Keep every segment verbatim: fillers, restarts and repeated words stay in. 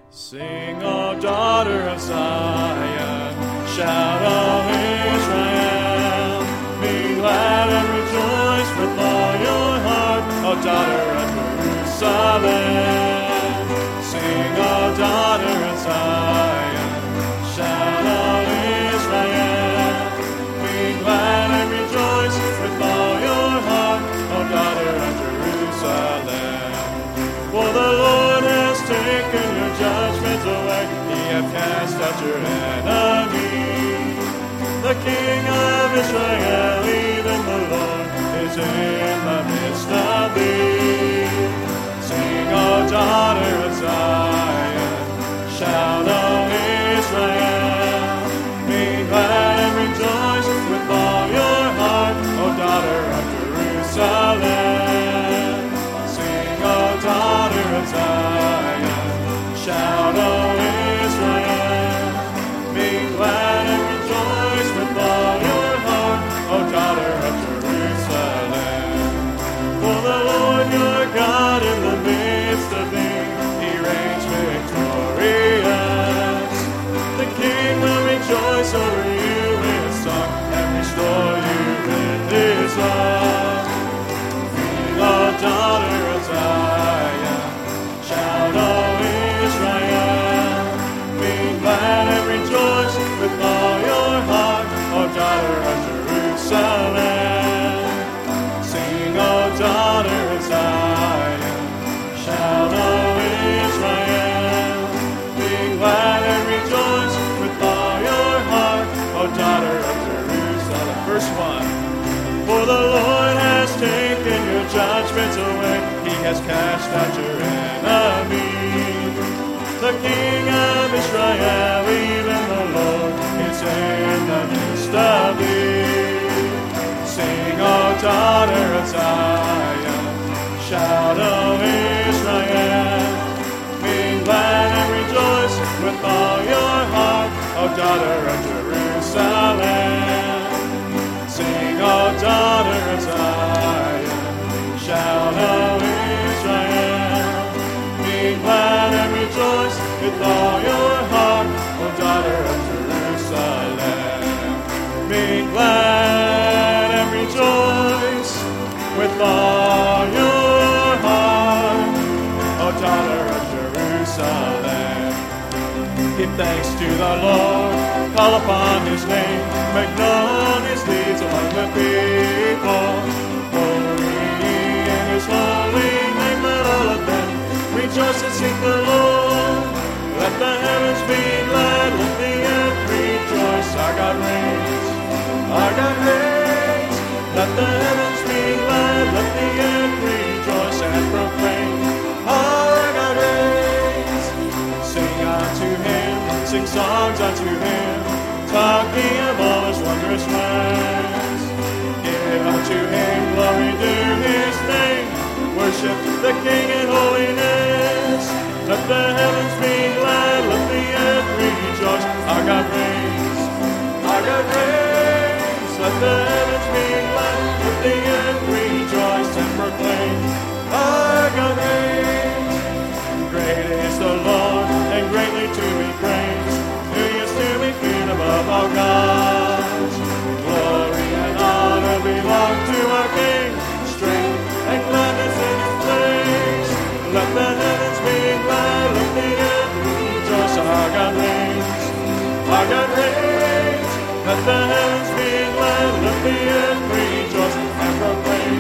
Sing, O daughter of Zion, shout, O Israel. Be glad and rejoice with all your heart, O daughter of Jerusalem. Sing, O daughter of Zion, shout, O Israel. Be glad and rejoice with all your heart, O daughter of Jerusalem. For the Lord has taken your judgment away, He hath cast out your enemy. The King of Israel, even the Lord, is in the midst of thee. Sing, O daughter of Zion, shout, O Israel. Be glad and rejoice with all your heart, O daughter of Jerusalem. Sing, O daughter of Zion, shout, O Israel. Be glad and rejoice with all your heart, O daughter of Jerusalem. For the Lord your God in the midst of thee, He reigns victorious. The King will rejoice over you with song and restore you with His love. Sing, O daughter of Zion, shout, O Israel. Be glad and rejoice with all your heart, O daughter of Jerusalem. Sing, O daughter of Zion, shout, O Israel. Be glad and rejoice with all your heart, O daughter of Jerusalem. Verse one. For the Lord has taken your judgments away, He has cast out your enemies. The King of Israel, even the Lord, is in the midst of thee. Sing, O daughter of Zion, shout, O Israel. Be glad and rejoice with all your heart, O daughter of Jerusalem. Sing, O daughter of Zion, shout, O Israel. Be glad and rejoice with all your heart, O daughter of Jerusalem. Be glad and rejoice with all your heart, O daughter of Jerusalem. Give thanks to the Lord, call upon His name, make known His deeds among the people. Holy in His holy name, let all of them rejoice and seek the Lord. Let the heavens be glad, let the earth rejoice. Our God reigns, our God reigns. Let the heavens be glad, let the earth rejoice and proclaim. Our God reigns. Sing unto Him, sing songs unto Him, talking of all His wondrous ways. Give unto Him glory due His name, worship the King in holiness. Let the heavens be glad, let the earth rejoice. Our God reigns, our God reigns. Let the heavens be glad, let the earth rejoice and proclaim. Our God reigns. Great is the Lord, and greatly to be praised, who is to be feared above all gods. Glory and honor belong to our King, strength and gladness in His place. Let the heavens be glad, let the earth rejoice. Our God reigns, our God reigns. Let the heavens be glad, let the earth rejoice and proclaim.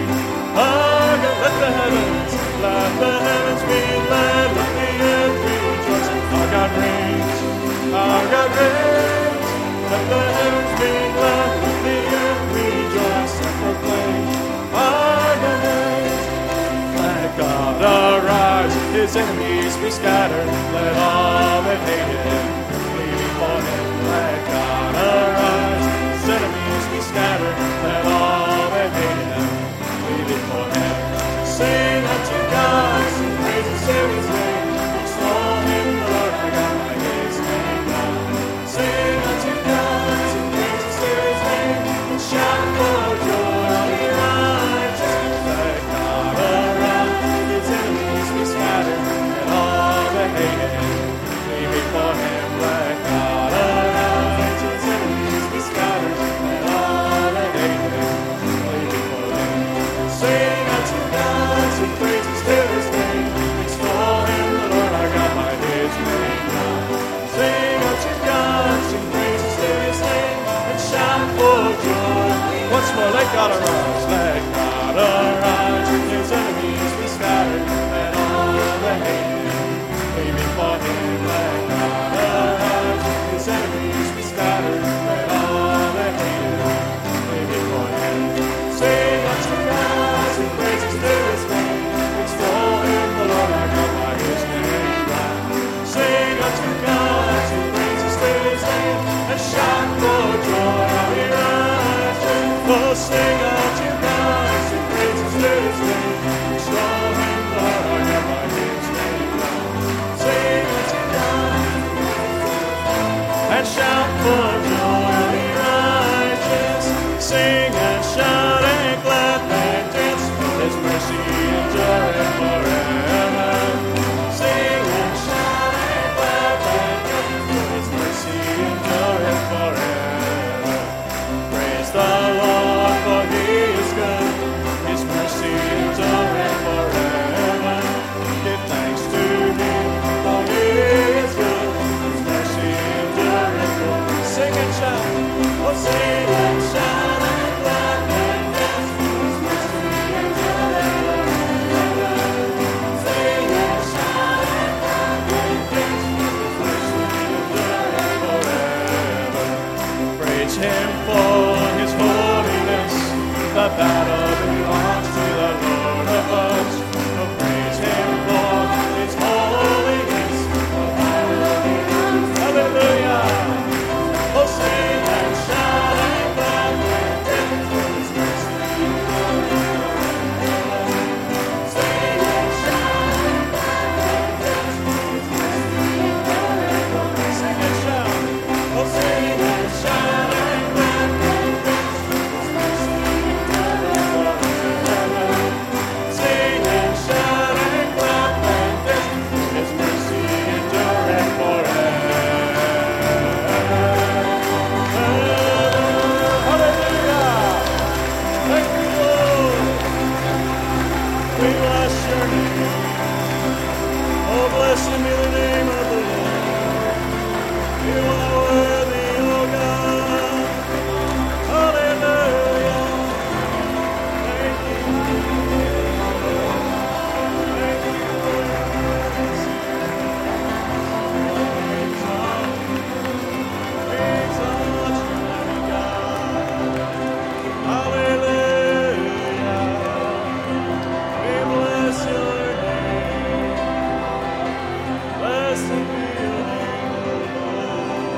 Our God, let the heavens, let the heavens be glad, let the earth rejoice. Our God reigns, our God reigns. Let the heavens be glad, let the earth rejoice and proclaim. Our God reigns. Let God arise, His enemies be scattered. Let all that hate Him flee before Him. Let God arise, His enemies be scattered. Let all that hate Him flee before Him. Sing unto God, sing praises to His name. Extol Him, the Lord our God, by His name now. Sing unto God, sing praises to His name. And shout for joy, all ye righteous. Let God arise, His enemies be scattered. Let all that hate Him God arise, let God arise. His enemies be scattered, let all that hate him flee before him. Let God arise, his enemies be scattered, let all that hate him flee before him. Sing unto God, sing praises to his name. Extol him, the Lord our God, by his name glad. Sing unto God, sing praises to his name, and shout for joy, how he rises. Oh, sing unto God, sing praises to his name. Extol him, the Lord our God, by his name glad. Sing unto God, and shout for joy, how he rises. Sing and shout and clap and dance, his mercy endureth forever. Sing and shout and clap and dance, his mercy endureth forever. Praise the Lord, for he is good, his mercy endureth forever. Give thanks to him, for he is good, his mercy endureth forever. Sing and shout, oh sing and shout and clap and dance, his mercy endureth forever. Sing and shout and clap and dance, his mercy endureth forever. Praise him for his holiness, the battle belongs to the Lord of hosts. Oh, praise him for his holiness, the battle belongs to the Lord. Hallelujah. Oh, sing and shout and clap and dance, his mercy endureth forever. Sing and shout and clap and dance, his mercy endureth forever. Sing and shout, oh sing and shout and clap and dance, his mercy endureth forever. Sing and shout and clap and dance, his mercy endureth forever. Hallelujah! Thank you, Lord. We bless your name. Oh, blessed be the name of the Lord. You are worthy, oh God. Hallelujah. Thank you. Thank you for your mercy. We exalt you. We exalt you, mighty God. Hallelujah. We bless your name. Blessed be your name, O Lord.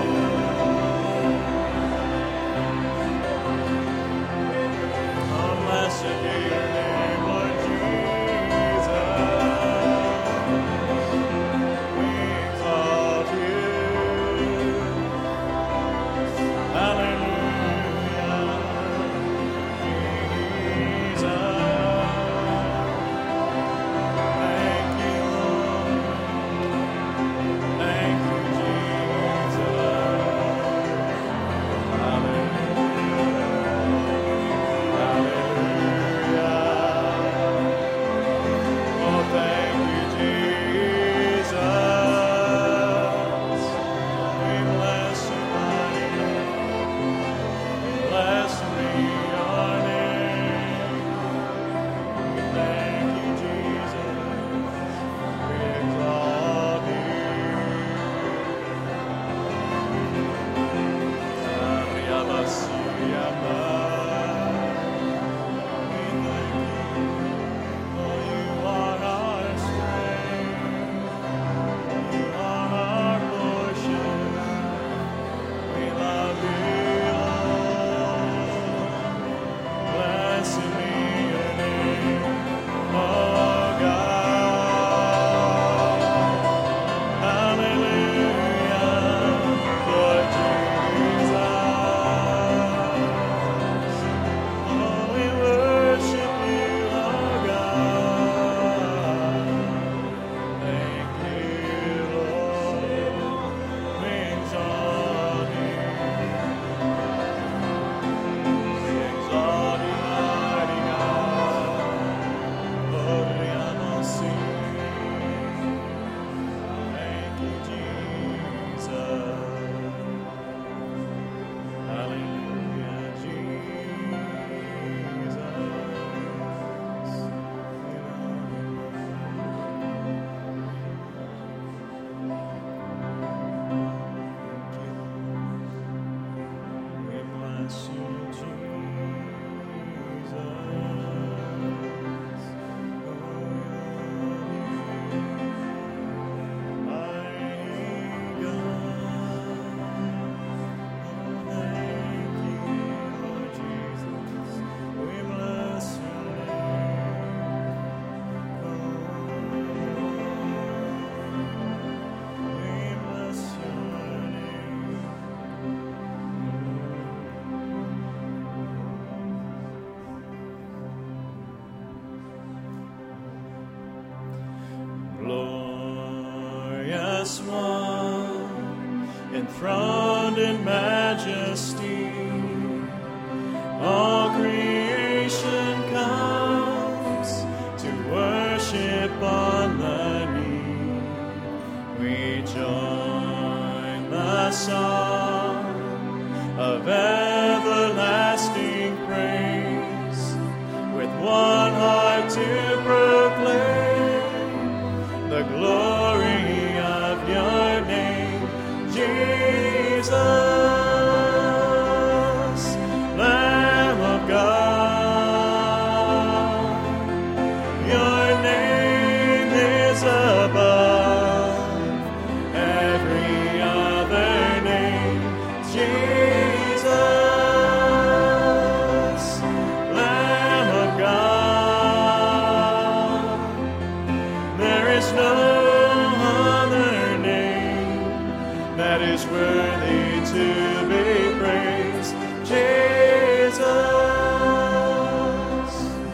glorious one, enthroned in majesty. All creation comes to worship on the knee. We join the song of everlasting praise, with one heart to proclaim the glory of your name, Jesus, Lamb of God. Your name is above every other name, Jesus, Lamb of God. There is no other name that is worthy to be praised, Jesus.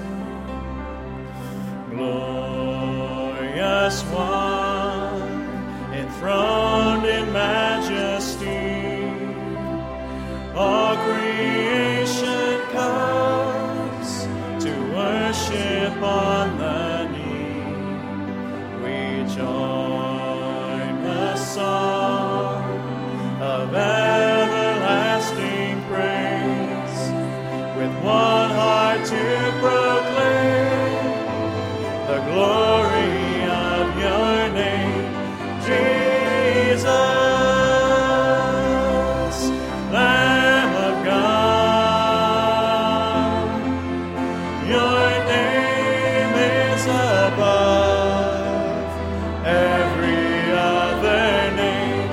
Glorious one, enthroned in majesty. All creation comes to worship on the knee. We join the song of everlasting praise, with one heart to proclaim the glory of your name, Jesus, Lamb of God. Your name is above every other name,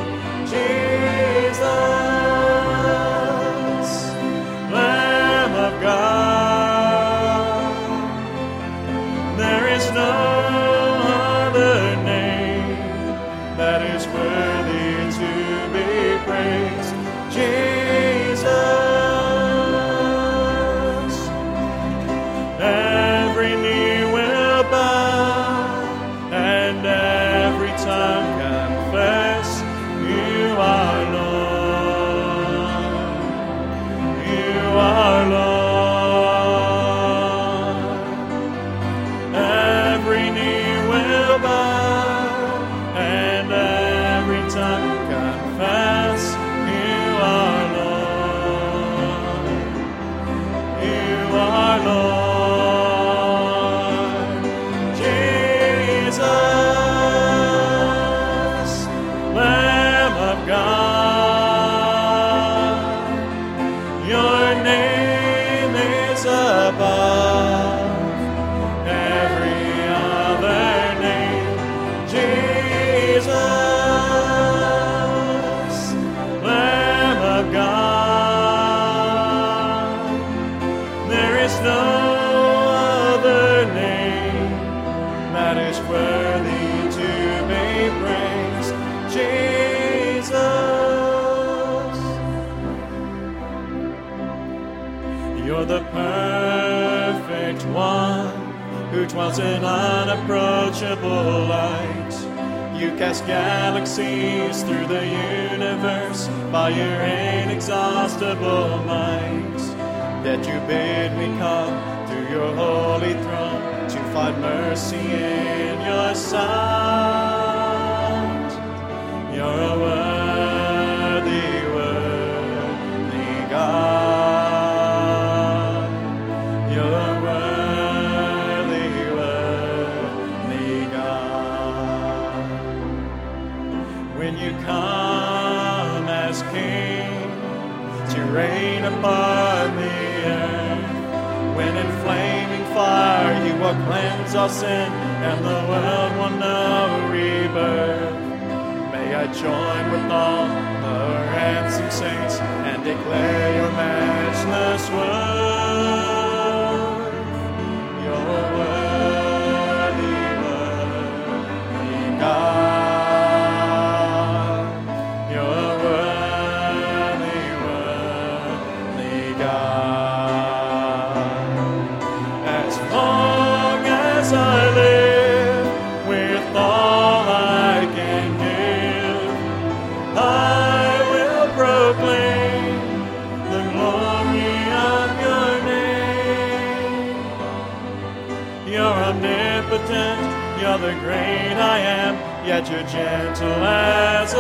Jesus, Lamb of God. There is no other name that is worthy to be praised, Jesus. Every knee will bow and every tongue confess you are Lord. You are Lord. Every knee will bow and every tongue confess you are Lord. You are Lord. Jesus, Lamb of God. Your name is above every other name, Jesus, Lamb of God. There is no other name that is worthy to be praised, Jesus. You're the perfect one who dwells in unapproachable light. You cast galaxies through the universe by your inexhaustible might. Yet you bid me come to your holy throne to find mercy in your sight. You're a worthy, worthy God. You're a worthy, worthy God. When you come as King to reign upon the earth, when in flaming fire you will cleanse all sin and the world will know rebirth, may I join with all the ransomed saints and declare your matchless worth. You're worthy, worthy God. You're worthy, worthy God. As long as I live, with all I can give, the great I am, yet you're gentle as a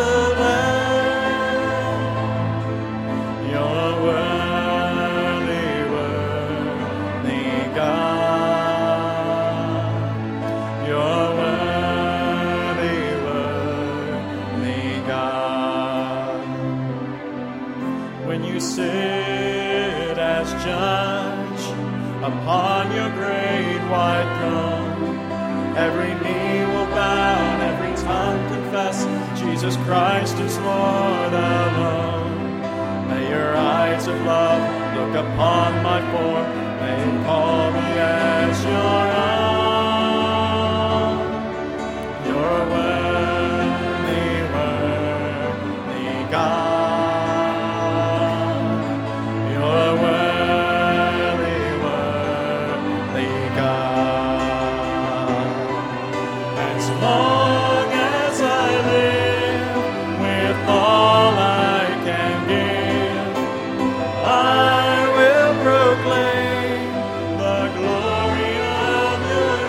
lamb. You're worthy, worthy God. You're worthy, worthy God. When you sit as judge upon your great white throne, every knee will bow and every tongue confess Jesus Christ is Lord alone. May your eyes of love look upon my form, may you call me as your own. You're worthy, worthy God. You're worthy, worthy God. As long as I live with all I can give, I will proclaim the glory of your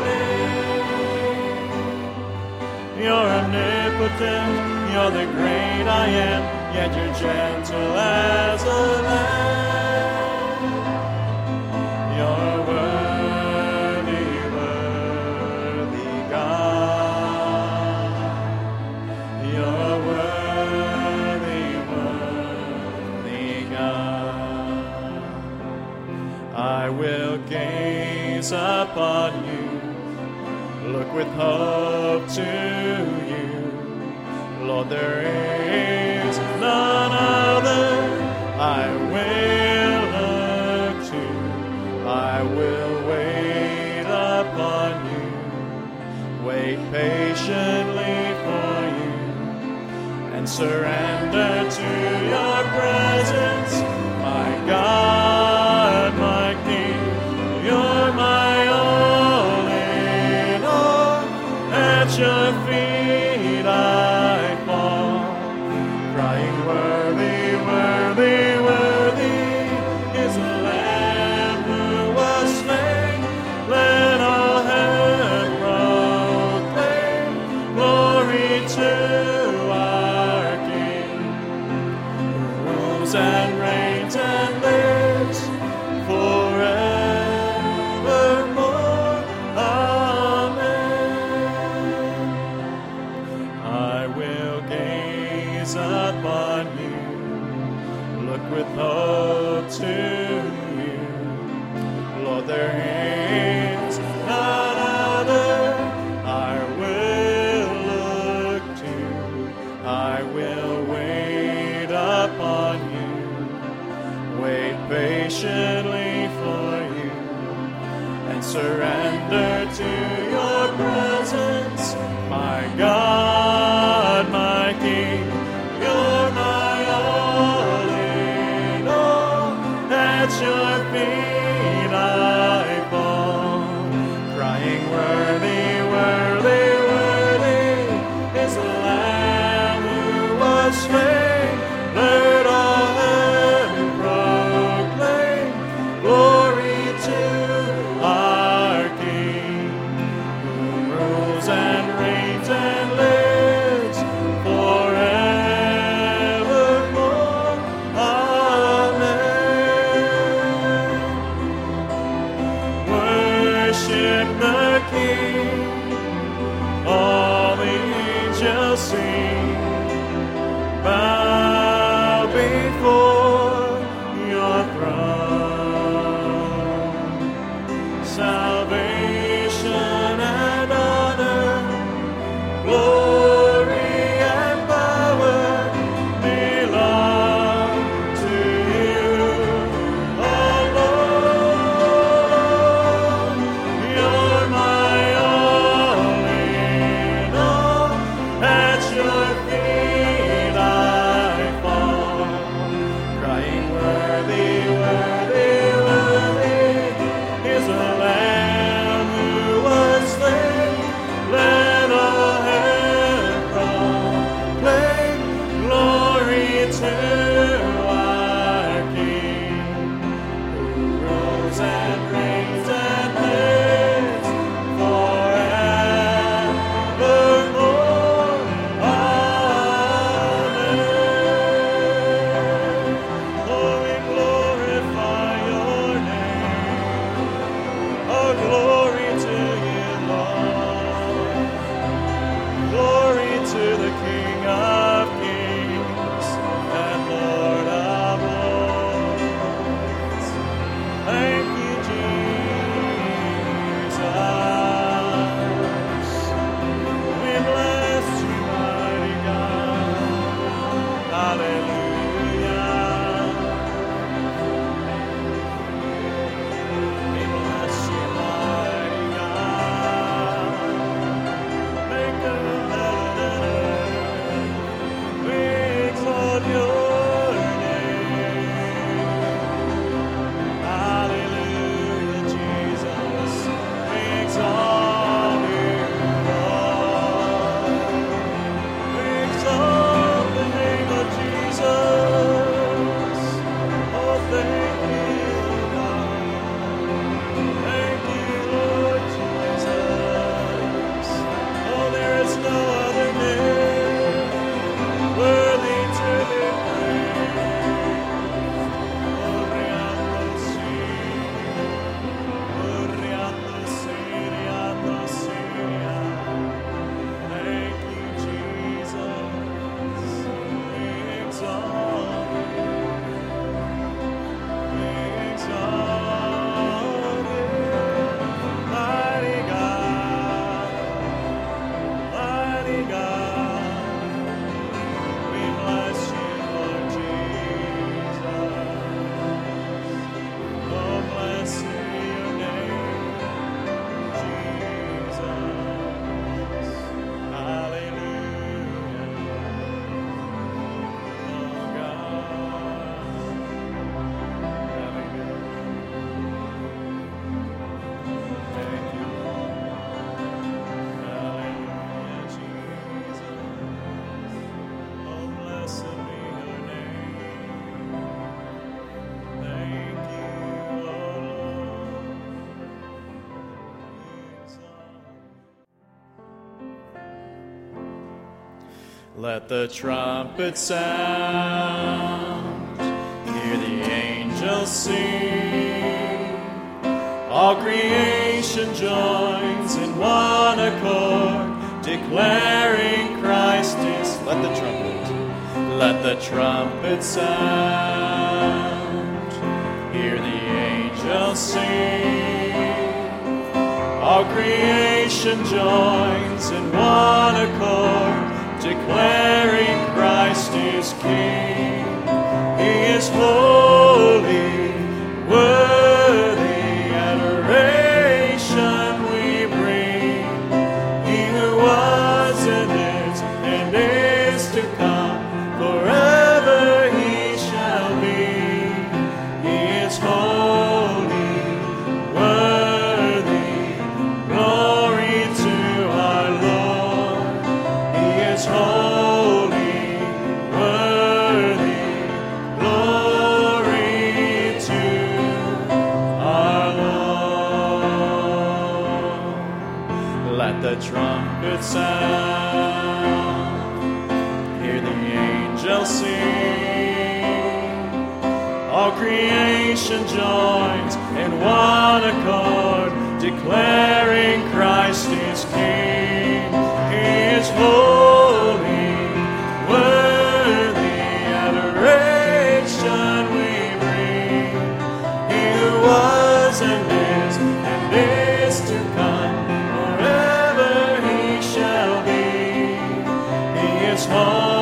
name. You're omnipotent, you're the great I am, yet you're gentle as a lamb. You're worthy, worthy God. You're worthy, worthy God. I will gaze upon you, look with hope to you. Lord, there is none other I will look to. I will wait upon you, wait patiently for you, and surrender to your presence, my God, my King. You're my all in all. At your feet I fall, crying, worthy, worthy, worthy is the Lamb who was slain. Let all heaven proclaim glory to our King, who rules and reigns and lives forevermore. Amen. I will gaze upon you, look with hope to you. Lord, there is none other I will look to. I will wait upon you, wait patiently for you, and surrender to your presence, my God, my King. You're my all in all. At your feet I fall, crying, worthy, worthy, worthy is the Lamb who was slain. Let all heaven proclaim glory to our King, who rules and reigns and lives forevermore. Amen. Worship the King, all the angels sing, bow before your throne. Salvation and honor, glory and power belong to you alone. You're my all in all. At your feet I fall, crying, worthy, worthy, worthy is the Lamb who was slain. Let all heaven proclaim glory to our King, who rules and reigns and lives forevermore. Let the trumpet sound, hear the angels sing. All creation joins in one accord, declaring Christ is. Let the trumpet, let the trumpet sound, hear the angels sing. All creation joins in one accord, declaring Christ is King. He is holy, worthy adoration we bring. He who was and is and is to come, forever he shall be. He is holy, worthy, glory to our Lord. He is holy, worthy, glory to our Lord. Let the trumpet sound, hear the angels sing. All creation joins in one accord, declaring Christ is King. He is holy, worthy adoration we bring. He who was and is and is to come, forever he shall be. He is holy.